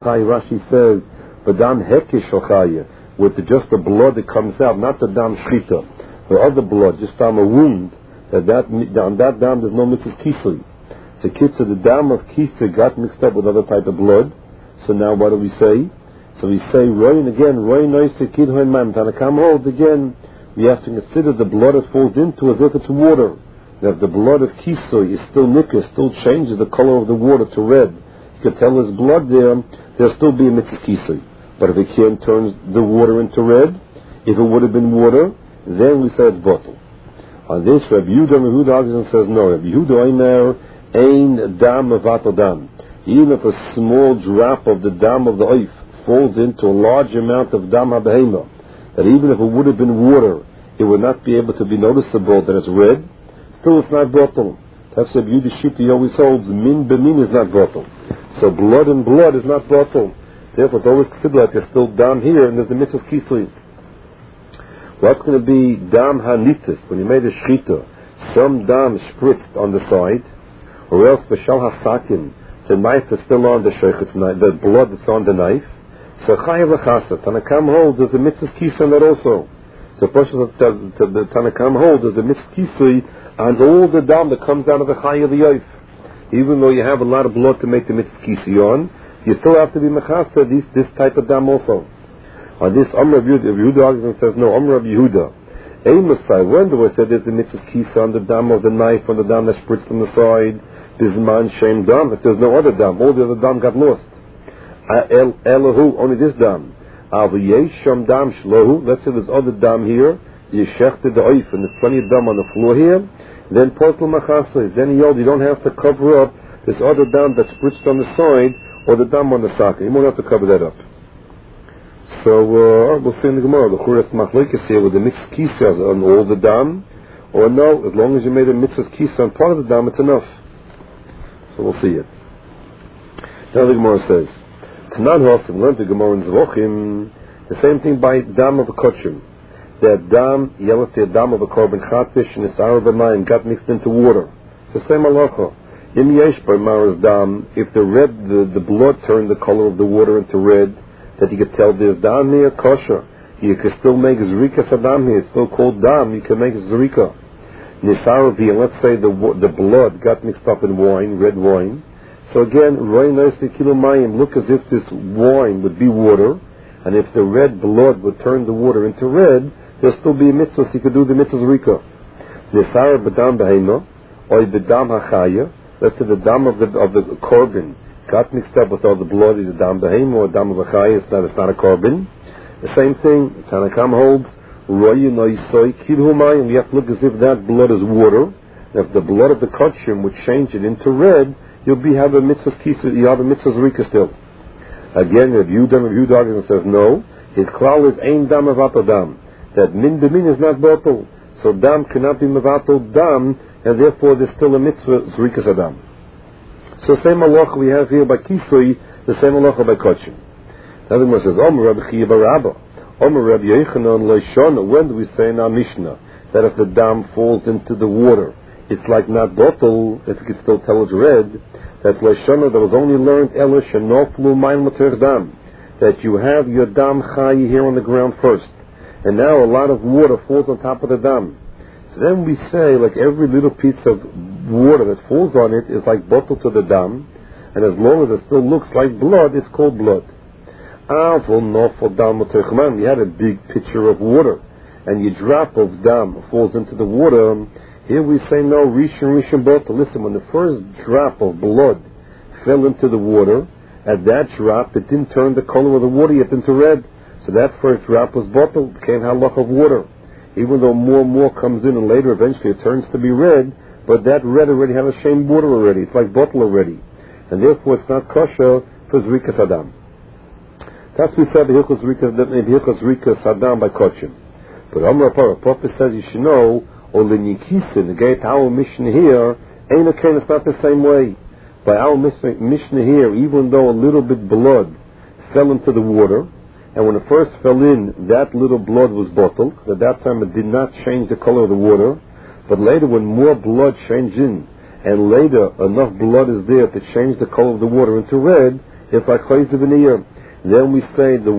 Rashi says, "V'dam hekish shachaya," with just the blood that comes out, not the dam shchita, or other blood, just on a wound. On that dam there's no mitzvah kisui. So kitza, the dam of kisui got mixed up with other type of blood. So now what do we say? So we say roin again, roin noise kidhoin mam. Tanakam holds again. We have to consider the blood it falls into as if it's water. Now if the blood of kisui is still nicker, still changes the color of the water to red, you could tell there's blood there. There'll still be a mitzvah kisui. But if it can't turn the water into red, if it would have been water, then we say it's bottle. On this, Rabbi Yehuda says no. Rabbi Yehuda Omer ein dam mevatel dam. Even if a small drop of the dam of the oif falls into a large amount of dam habehema, that even if it would have been water, it would not be able to be noticeable that it's red, still it's not bottle. That's Rabbi Yehuda Shita, he always holds min b'min is not bottle. So blood and blood is not bottle. Therefore it's always considered like there's still dam here and there's a mitzvah kisui. What's going to be dam hanitis? When you made a shchita, some dam spritzed on the side, or else b'shal hasakin, the knife is still on the shochet's knife, the blood that's on the knife. So chayav l'chasa. Tanakam holds there's a mitzvah kisui on that also. So the Tanakam holds there's a mitzvah kisui on all the dam that comes out of the chayav the yoif. Even though you have a lot of blood to make the mitzvah kisui on, you still have to be mechasa this type of dam also. On this, Amr Rabbi Yehuda argument says no. Amr Rabbi Yehuda, Masai, when do I say there's a mitzvah kisui on the dam of the knife, on the dam that spritzed on the side? Bisman shem dam. If there's no other dam, all the other dam got lost. Elahu, only this dam. Aviyesham dam shlohu. Let's say there's other dam here. Yeshechted the oif, and there's plenty of dam on the floor here. Then portal machasa. Then he yelled, you don't have to cover up this other dam that's spritzed on the side or the dam on the socket. You won't have to cover that up. So we'll see in the Gemara. The Churas Machlokes here with the mitzvah kisui on all the dam, or no, as long as you made a mitzvah kisui on part of the dam, it's enough. So we'll see it. Now the Gemara says, Tanan Hosim learned the Gemara in Zvochim, the same thing by dam of a kochim. That dam, yellow dam of a korban chatfish and isara b'mayim got mixed into water. It's the same halacha. Im yesh b'maras dam, if the blood turned the color of the water into red, that you could tell there's dam here, kosher. You can still make zrika sadam here. It's still called dam. You can make zrika. Nisara b'yim, let's say the blood got mixed up in wine, red wine. So again, roy noisi kilo mayim, look as if this wine would be water, and if the red blood would turn the water into red, there'll still be a mitzvah, so you could do the mitzvah zrika. Nisara b'dam b'heima, or b'dam hachaya, let's say the dam of the korban got mixed up with all the blood, either dam b'heima or dam of hachaya, it's not a korban. The same thing, Tanakam holds, roy noisoi kilo mayim, you have to look as if that blood is water. If the blood of the kochim would change it into red, you'll have a mitzvah kisui, you have a mitzvah zrika still. Again, Rabbi Yehuda says no. His klal is ein dam mevatel dam. That min b'min is not bottle. So dam cannot be mevatel dam, and therefore there's still a mitzvah zrika sadam. So same halacha we have here by kisui, the same halacha by kochim. Another one says, Omer Rabbi Chiya bar Abba, Omer Rabbi Yochanan leishona. When do we say in our Mishnah that if the dam falls into the water, it's like not bottle, if you could still tell it's red? That's leishona that was only learned elish and noflu mayin mater dam, that you have your dam chayi here on the ground first, and now a lot of water falls on top of the dam. So then we say, like every little piece of water that falls on it is like bottle to the dam, and as long as it still looks like blood, it's called blood. You had a big pitcher of water, and your drop of dam falls into the water. Here we say no, rishon bottle. Listen, when the first drop of blood fell into the water, at that drop it didn't turn the color of the water yet into red. So that first drop was bottle, became halach of water. Even though more and more comes in, and later eventually it turns to be red, but that red already had a shame water already. It's like bottle already, and therefore it's not kosher for zrika sadam. That's we said the hilchos zrika sadam by kochim. But Amar Papa says you should know. Or l'nikisin, the gate our Mishnah here, ain't okay, it's not the same way. By our Mishnah here, even though a little bit blood fell into the water, and when it first fell in, that little blood was bottled, because at that time it did not change the color of the water, but later when more blood changed in, and later enough blood is there to change the color of the water into red, it's like chayzer v'niyah. Then we say the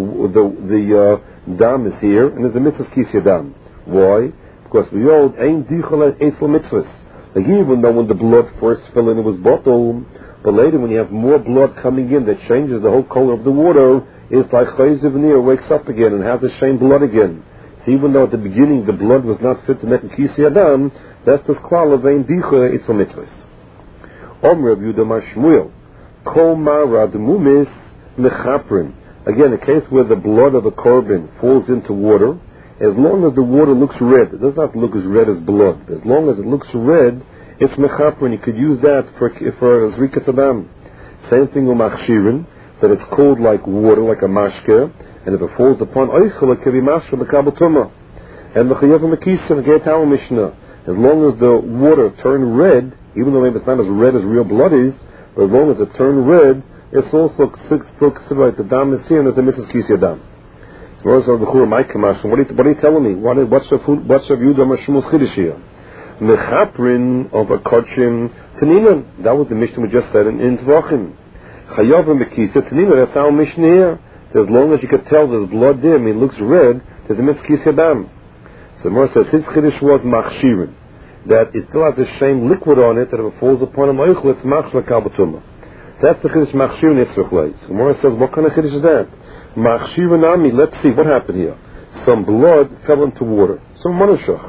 dam is here, and there's a mitzvah kisya dam. Why? Because we hold ein dichel esel mitzvahs. Like even though when the blood first fell in, it was bottled, but later when you have more blood coming in that changes the whole color of the water, it's like chayzer v'niyah wakes up again and has the same blood again. So even though at the beginning the blood was not fit to make a kisya dam, that's the klal of ein dichel esel mitzvahs. Omer Rabbi Yehuda Mar Shmuel, kol marad mumis mechaprin. Again, a case where the blood of a korban falls into water, as long as the water looks red, it does not look as red as blood. As long as it looks red, it's mechaprin. You could use that for zrikas adam. Same thing with machshirin, that it's cold like water, like a mashke, and if it falls upon oichel, it can be mashke l'kabel tumah. And the chayav mekisa, the Geit Ha'u Mishnah, as long as the water turned red, even though maybe it's not as red as real blood is, but as long as it turned red, it's also still considered like the dam is here, and there's a mitzvah kisya dam. What are you telling me? What's your view of Shmuel's chiddush here? Mechaprin of a kachim taninan. That was the Mishnah we just said in Zvachim. Chayavim bekisa taninan. That's our Mishnah here. As long as you can tell there's blood there, it looks red, there's a mitzvah kisya dam. So the Gemara says his chiddush was machshirin, that it still has the same liquid on it, that if it falls upon a moichel, it's machshla kabbatuma. That's the chiddush machshir nitzvah. So Gemara says, what kind of chiddush is that? Machshir nami. Let's see what happened here. Some blood fell into water. Some manushach.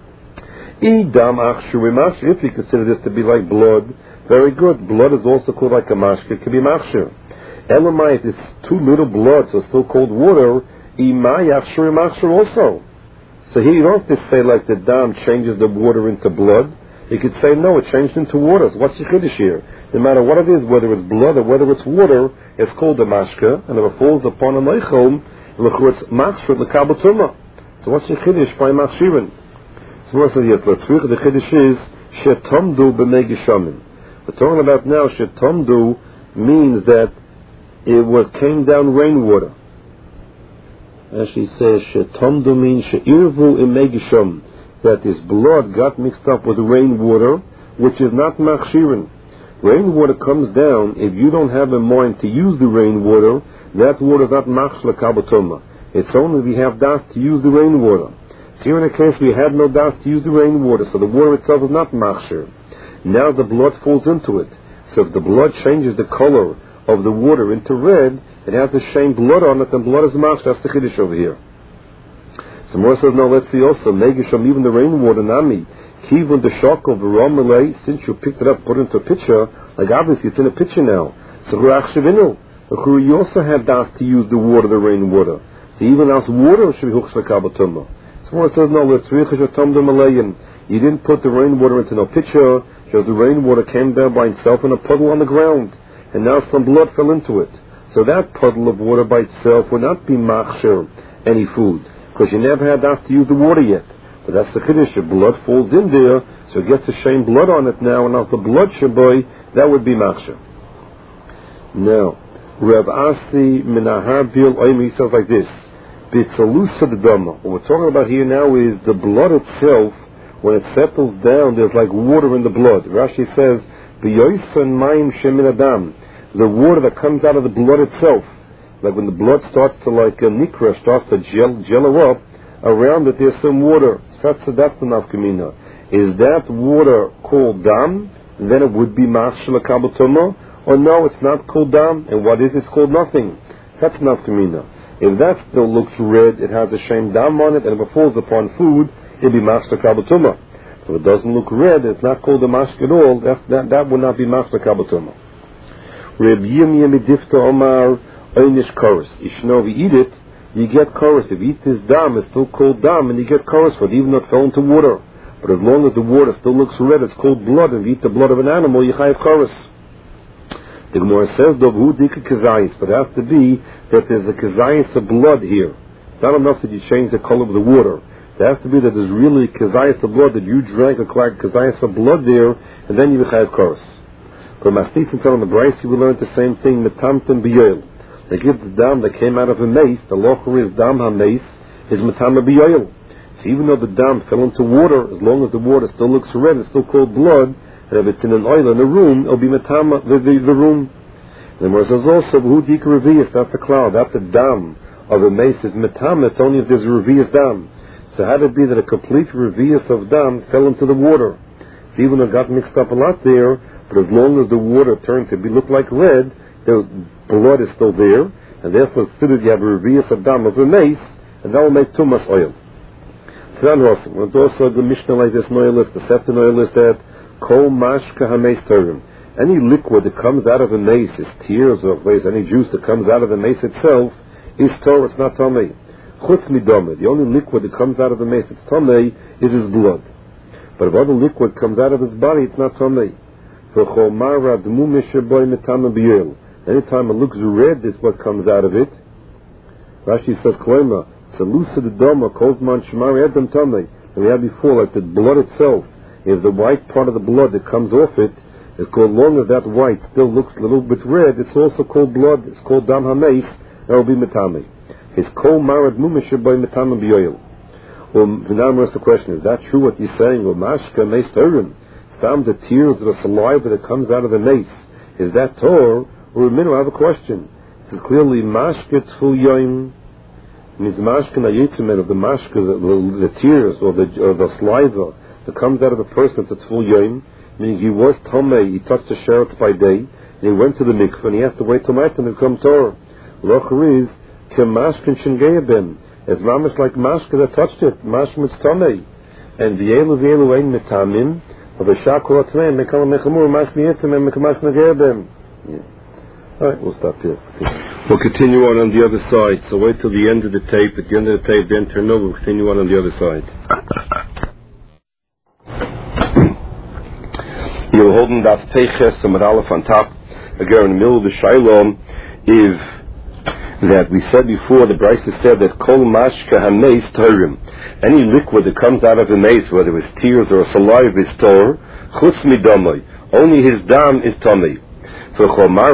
Idam achshir machshir. If you consider this to be like blood, very good. Blood is also called like a mashke. It can be machshir. Elamai, if it's too little blood, so it's still called water. Imai achshir machshir also. So here you don't have to say like the dam changes the water into blood. You could say no, it changed into water. So what's the chiddush here? No matter what it is, whether it's blood or whether it's water, it's called a mashka, and if it falls upon a meichel, it's machshir l'kabel tumah. So what's the chiddush by machshirin? So what says yes, the chiddush is shetomdu b'mei geshamim. We're talking about now shetomdu means that it came down rainwater. Actually says shetomdu means she'irvu imei gesham, that this blood got mixed up with rainwater, which is not machshirin. Rainwater comes down, if you don't have a mind to use the rainwater, that water is not machshla kabbatoma. It's only if you have das to use the rainwater. So here in a case we had no das to use the rainwater, so the water itself is not machshir. Now the blood falls into it. So if the blood changes the color of the water into red, it has the same blood on it, and blood is machshir. That's the chiddush over here. So Mor says, no, let's see also, negisham, even the rainwater, nami, kivun the shock of Ramalei, since you picked it up, put it into a pitcher, like obviously it's in a pitcher now. So you also have das to use the water, the rainwater. So even as water should be huksh l'kabatuma. So Mor says, no, let's you didn't put the rainwater into no pitcher, because the rainwater came down by itself in a puddle on the ground, and now some blood fell into it. So that puddle of water by itself would not be machshir any food, because you never had that to use the water yet. But that's the chiddush. If blood falls in there, so it gets the same blood on it now, and as the blood shaboy, that would be machshir. Now, Rav Asi Minahar Bil Oimi says like this: Bitzalusa the dama. What we're talking about here now is the blood itself. When it settles down, there's like water in the blood. Rashi says, B'yoysan mayim shemin adam. The water that comes out of the blood itself. Like when the blood starts to like a nikra, starts to jello up, around it there's some water. So that's the nafkamina. Is that water called dam? Then it would be machshel kabbatoma. Or no, it's not called dam. And what is it? It's called nothing. So that's nafkamina. If that still looks red, it has a shame dam on it, and if it falls upon food, it'll be machshel kabbatoma. So if it doesn't look red, it's not called a mashk at all. That would not be machshel kabbatoma. Reb Yirmiyah midifta omar einish chorus. If you eat it, you get chorus. If you eat this dam, it's still called dam, and you get chorus for it, even though it fell into water. But as long as the water still looks red, it's called blood. And if you eat the blood of an animal, you chayav chorus. The Gemara says, "Dovhu dika kazayis," but it has to be that there's a kazayis of blood here. It's not enough that you change the color of the water. There has to be that there's really kazayis of blood, that you drank a kazayis of blood there, and then you chayav chorus. From Mastis and on the Braysi, we learned the same thing. Metamtem b'yoil. They give the dam that came out of a mace. The locher is dam ha-mace is metamtem b'yoil. So even though the dam fell into water, as long as the water still looks red, it's still called blood. And if it's in an oil in a room, it'll be metama the room. The Gemara says also, who dik revius, that's the cloud, that's the dam of a mace is metam, it's only if there's a revius dam. So how did it be that a complete revius of dam fell into the water? So even though it got mixed up a lot there, but as long as the water turned to look like red, the blood is still there, and therefore considered you have a revius of dam of a mace, and that will make too much oil. So then also the Mishnah like this noilist, the Sefton noilist that kol mashka hameis terim. Any liquid that comes out of a mace is tears or any juice that comes out of the mace itself is Torah, it's not Tomei. Chutz midome, the only liquid that comes out of the mace that's Tomei is his blood. But if other liquid comes out of his body, it's not Tomei. Anytime it looks red, is what comes out of it. Rashi says, Kloima, Salusa the Doma, Kozman Shemari Adam Tomei. And we had before, like the blood itself, if the white part of the blood that comes off it is called, long as that white still looks a little bit red, it's also called blood, it's called Dam HaMeis, that will be Metame. His Kol Marad Mumisha by Metame B'yoyel. Well, now the question, is that true what you're saying? Well, Mashka Meis Turim, Stam the tears of the saliva that comes out of the mace, is that Torah? Or I have a question. It says clearly, Mashka Tful Yoim, means Mashka Nayitzimen of the Mashka, the tears or the saliva that comes out of a person that's Tful Yoim, meaning he was Tomei, he touched the sherets by day, and he went to the mikveh, and he has to wait till night to become Torah. Locher is, Kemashkin Shengeyabim, as mamash like Mashka that touched it, Mashmitz Tomei, and Vielu Ein Metamim, of the Shakol Atmei, Mekala Mechamur, Mashmi Yitzim, and Mekamash Negeyabim. Alright, we'll stop here. We'll continue on the other side, so wait till the end of the tape. At the end of the tape, then turn over, we'll continue on the other side. You're holding that Teiches and Aleph on top. Again, in the middle of the Shailom is that we said before, the Brisa said that Kol Mashka HaMeis Torim. Any liquid that comes out of a mace, whether it's tears or saliva, is Torah. Chutz midamai. Only his dam is Tomei. And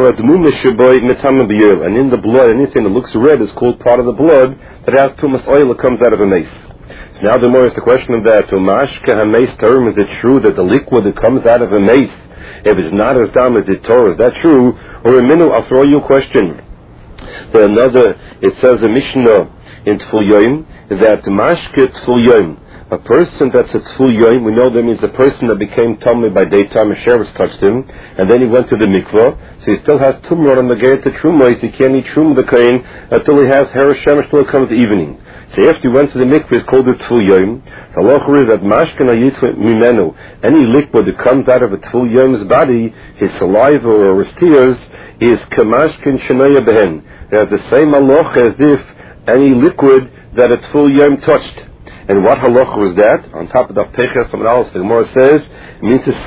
in the blood, anything that looks red is called part of the blood that has too much oil that comes out of a mace. So now the more is the question of that. Is it true that the liquid that comes out of a mace, if it's not as dam as it Torah, is that true? Or a minute, I'll throw you a question. It says a Mishnah in Tful Yoim that Mashke Tful Yoim, a person that's a Tful Yoim, we know that means a person that became Tomei by daytime, a sheretz touched him, and then he went to the mikvah, so he still has Tumor on the gate to Trumah, he can't eat Trumah the Kain until he has Hera Shemesh till it comes the evening. So after he went to the mikvah, it's called a Tful Yoim. The halacha is that Mashkana Yitzvah Mimenu, any liquid that comes out of a Tful Yoim's body, his saliva or his tears, is Kamashkin Shanoya Behen. They have the same halacha as if any liquid that a Tful Yoim touched. And what halacha was that? On top of the Peches from Aleph, the Gemara says, it means to